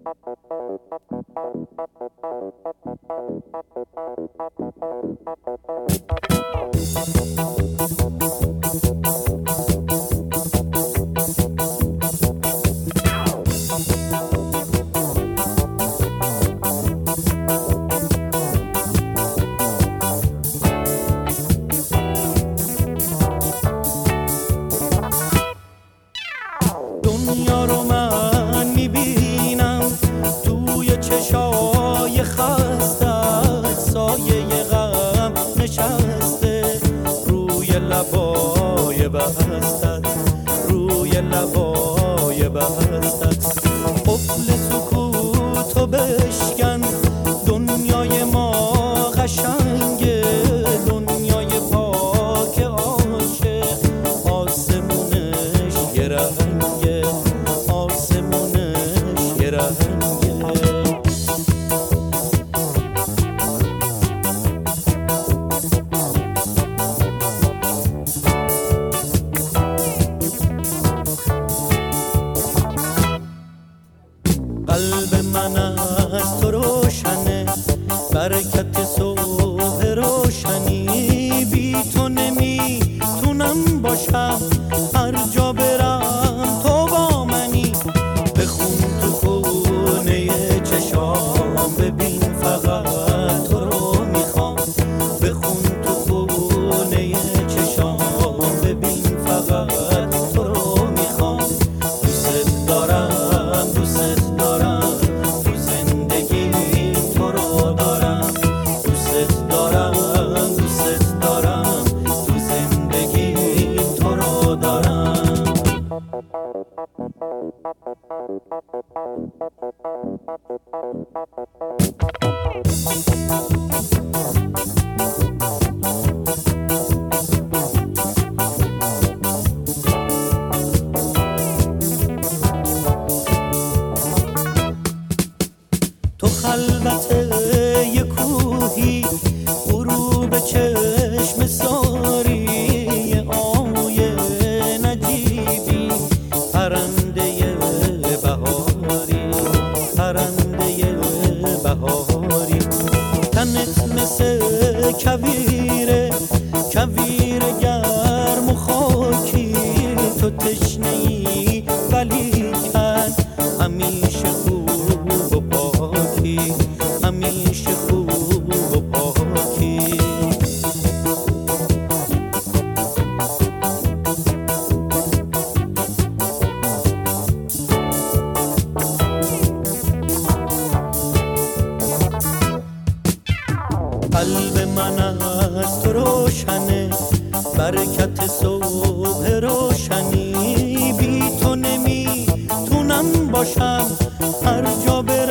دنیا رو من میبینم توی چشای خستت، سایه غم نشسته روی لبای بستت، روی لبای بستت. قفل سکوتو بشکن، دنیای ما قشنگه، دنیای پاک عاشق، آسمونش یه رنگه، آسمونش یه رنگه. قلب من از تو روشنه، برکت صبح روشنی، بی تو نمیتونم باشم، هر جا برم تو با منی. بخون تو خونه چشام، ببین فقط تو رو میخوام. بخون تو خونه چشام، ببین فقط تو رو میخوام. دوست دارم، دوست دارم، تو زندگی تو رو دارم. دوست دارم، دوست دارم، تو زندگی تو رو دارم. تو خلوت یه کوهی، غروب چشم ساری، آیه نجیبی، پرنده بهاری، پرنده بهاری. تنت مثل کویره، کویر گرم و خاکی، تو تشنه‌ای ولی کن همیشه خوب و پاکی، همیشه خوب و پاکی. قلب من از تو روشنه، برکت صبح روشنی، بی تو نمیتونم باشم، هر جا